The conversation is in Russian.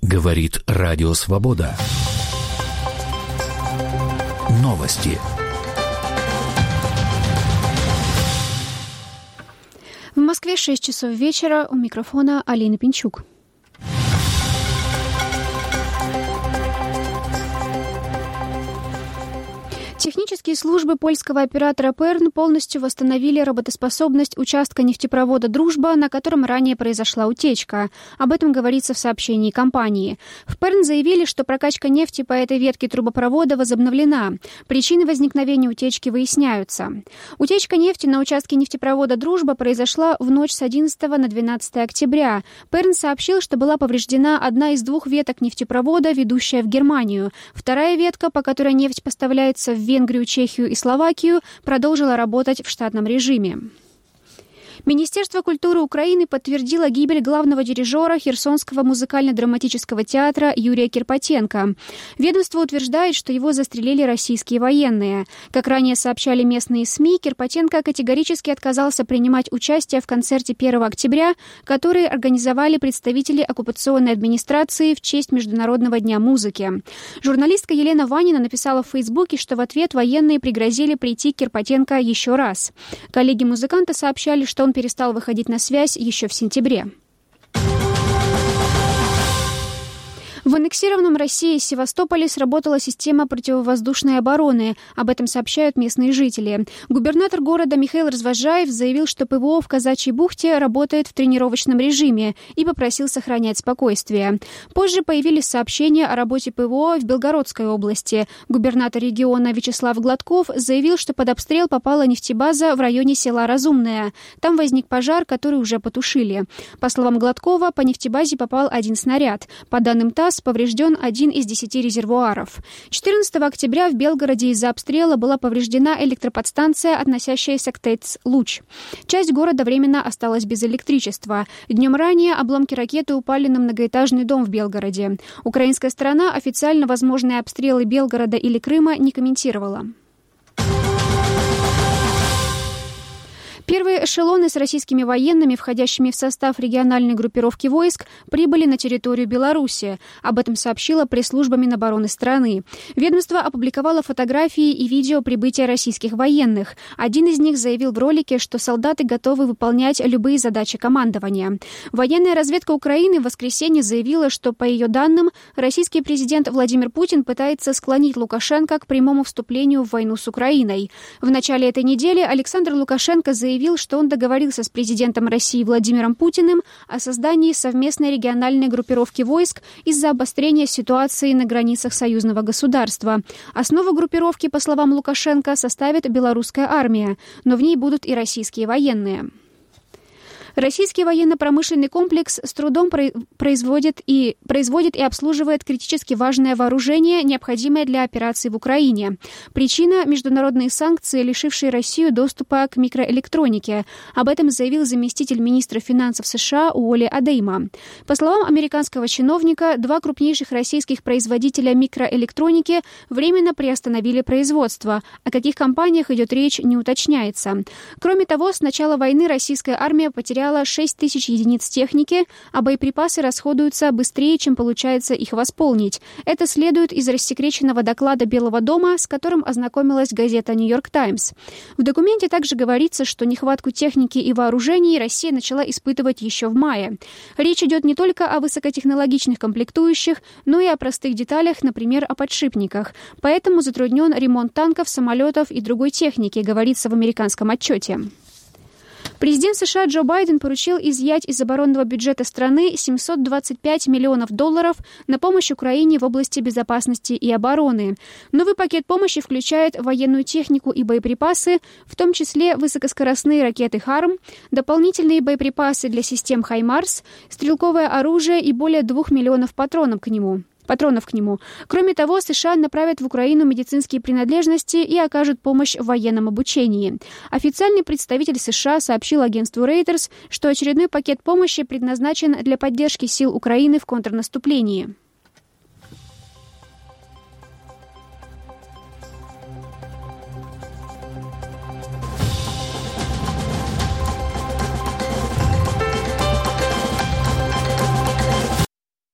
Говорит Радио Свобода. Новости. В Москве 6 часов вечера. У микрофона Алина Пинчук. Технические службы польского оператора ПЕРН полностью восстановили работоспособность участка нефтепровода «Дружба», на котором ранее произошла утечка. Об этом говорится в сообщении компании. В ПЕРН заявили, что прокачка нефти по этой ветке трубопровода возобновлена. Причины возникновения утечки выясняются. Утечка нефти на участке нефтепровода «Дружба» произошла в ночь с 11 на 12 октября. ПЕРН сообщил, что была повреждена одна из двух веток нефтепровода, ведущая в Германию. Вторая ветка, по которой нефть поставляется в Венгрию, Чехию и Словакию, продолжила работать в штатном режиме. Министерство культуры Украины подтвердило гибель главного дирижера Херсонского музыкально-драматического театра Юрия Кирпатенко. Ведомство утверждает, что его застрелили российские военные. Как ранее сообщали местные СМИ, Кирпатенко категорически отказался принимать участие в концерте 1 октября, который организовали представители оккупационной администрации в честь Международного дня музыки. Журналистка Елена Ванина написала в Фейсбуке, что в ответ военные пригрозили прийти к Кирпатенко еще раз. Коллеги музыканта сообщали, что он перестал выходить на связь еще в сентябре. В аннексированном Россией Севастополе сработала система противовоздушной обороны. Об этом сообщают местные жители. Губернатор города Михаил Развозжаев заявил, что ПВО в Казачьей бухте работает в тренировочном режиме и попросил сохранять спокойствие. Позже появились сообщения о работе ПВО в Белгородской области. Губернатор региона Вячеслав Гладков заявил, что под обстрел попала нефтебаза в районе села Разумное. Там возник пожар, который уже потушили. По словам Гладкова, по нефтебазе попал один снаряд. По данным ТАСС, поврежден один из 10 резервуаров. 14 октября в Белгороде из-за обстрела была повреждена электроподстанция, относящаяся к ТЭЦ «Луч». Часть города временно осталась без электричества. Днем ранее обломки ракеты упали на многоэтажный дом в Белгороде. Украинская сторона официально возможные обстрелы Белгорода или Крыма не комментировала. Первые эшелоны с российскими военными, входящими в состав региональной группировки войск, прибыли на территорию Беларуси. Об этом сообщила пресс-служба Минобороны страны. Ведомство опубликовало фотографии и видео прибытия российских военных. Один из них заявил в ролике, что солдаты готовы выполнять любые задачи командования. Военная разведка Украины в воскресенье заявила, что, по ее данным, российский президент Владимир Путин пытается склонить Лукашенко к прямому вступлению в войну с Украиной. В начале этой недели Александр Лукашенко заявил, что он договорился с президентом России Владимиром Путиным о создании совместной региональной группировки войск из-за обострения ситуации на границах союзного государства. Основу группировки, по словам Лукашенко, составит белорусская армия, но в ней будут и российские военные. Российский военно-промышленный комплекс с трудом производит и обслуживает критически важное вооружение, необходимое для операций в Украине. Причина – международные санкции, лишившие Россию доступа к микроэлектронике. Об этом заявил заместитель министра финансов США Уолли Адейма. По словам американского чиновника, два крупнейших российских производителя микроэлектроники временно приостановили производство. О каких компаниях идет речь, не уточняется. Кроме того, с начала войны российская армия потеряла 6 тысяч единиц техники, а боеприпасы расходуются быстрее, чем получается их восполнить. Это следует из рассекреченного доклада Белого дома, с которым ознакомилась газета «Нью-Йорк Таймс». В документе также говорится, что нехватку техники и вооружений Россия начала испытывать еще в мае. Речь идет не только о высокотехнологичных комплектующих, но и о простых деталях, например, о подшипниках. Поэтому затруднен ремонт танков, самолетов и другой техники, говорится в американском отчете. Президент США Джо Байден поручил изъять из оборонного бюджета страны $725 миллионов на помощь Украине в области безопасности и обороны. Новый пакет помощи включает военную технику и боеприпасы, в том числе высокоскоростные ракеты «Харм», дополнительные боеприпасы для систем «Хаймарс», стрелковое оружие и более 2 миллионов патронов к нему. Кроме того, США направят в Украину медицинские принадлежности и окажут помощь в военном обучении. Официальный представитель США сообщил агентству Reuters, что очередной пакет помощи предназначен для поддержки сил Украины в контрнаступлении.